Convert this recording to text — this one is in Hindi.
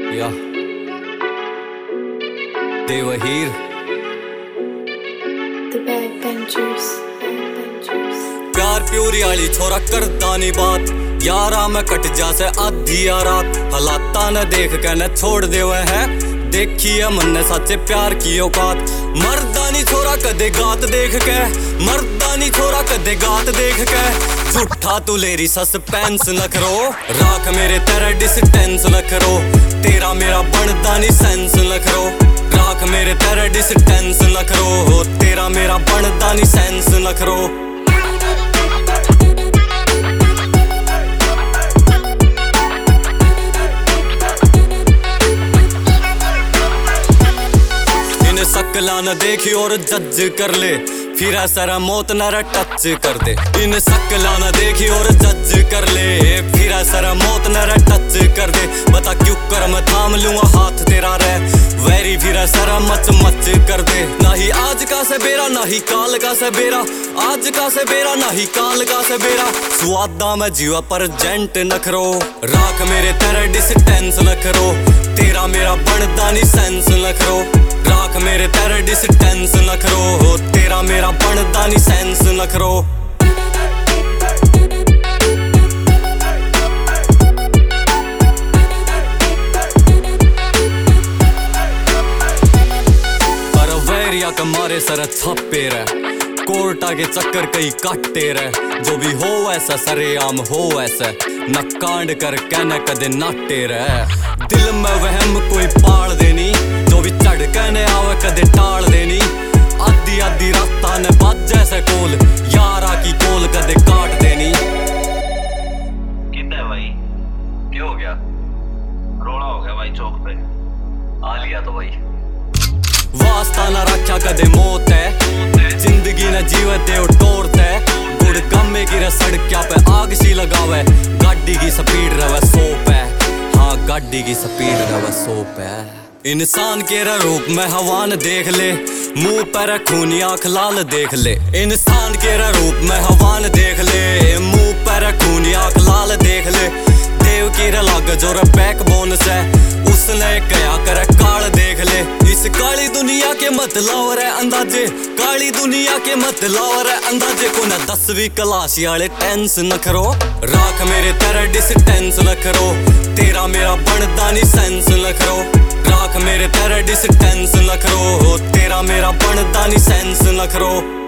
या देवहीर The Backbenchers. प्यार प्यूरी आली छोरा करता नी बात यारा में कट जा से आधी रात हालाता न देख के न छोड़ दे हुए है देखी है मन ने सच्चे प्यार की औकात मर्दानी छोरा कदे गात देख के मर्दानी छोरा कदे गात देख के झूठा तू लेरी सस्पेंस न करो राख मेरे तेरा डिस्टेंस न करो तेरा मेरा बनदानी सेंस न करो राख मेरे तेरा डिस्टेंस न करो तेरा मेरा बनदानी सेंस न करो सकला न देखी और जज कर ले फिर ऐसा मौत न टच कर दे इन सकला न देखी और जज कर ले फिर ऐसा मौत न टच कर दे बता क्यों कर मैं थाम लूंगा हाथ तेरा रह वैरी फिर ऐसा मच मच कर दे ना ही आज का सवेरा ना ही काल का सवेरा आज का सवेरा ना ही काल का सवेरा स्वादा में जीवा पर जेंट न करो राख मेरे तेरा डिस्टेंस न करो तेरा मेरा बनदानी सेंस न करो राख मेरे तेरा डिस्टेंस न करो तेरा मेरा बनदानी सेंस न करो पर वैरिया कमारे सर छापे रह कोर्टा के चक्कर कई काटे रह जो भी हो ऐसा सरेआम हो ऐसा न कांड कर कहने कदे नाटे रह दिल में वहम कोई पाल देनी जो भी चढ़ कहने आवे कदे टाल देनी आधी आधी राता ने बाज जैसे कोल यारा की कोल कदे काट देनी कितना है भाई क्या हो गया रोना हो गया भाई चौक पे आ लिया तो भाई वास्ता न रखा कदे मौत है जिंदगी न जीवे दे टोरत है गुड़ कमे की सड़किया पे आग सी लगावे गाड़ी की स्पीड रहे 100 पे हाँ गाड़ी की स्पीड रहे 100 पे इंसान के रूप में हवान देख ले मुंह पर खूनी आँख लाल देख ले इंसान के रूप में हवान देख ले मुंह पर खूनी आँख लाल देख ले देव की लाग जो बैक बोन से उसने क्या कर काल देख ले इस काली दुनिया के मत लाओ रे अंदाजे काली दुनिया के मत लाओ रे अंदाजे को न 10वीं क्लास वाले टेंस न करो राख मेरे तेरा डिस्टेंस न करो तेरा मेरा बनदानी सेंस न करो राख मेरे तेरा डिस्टेंस न करो तेरा मेरा बनदानी सेंस न करो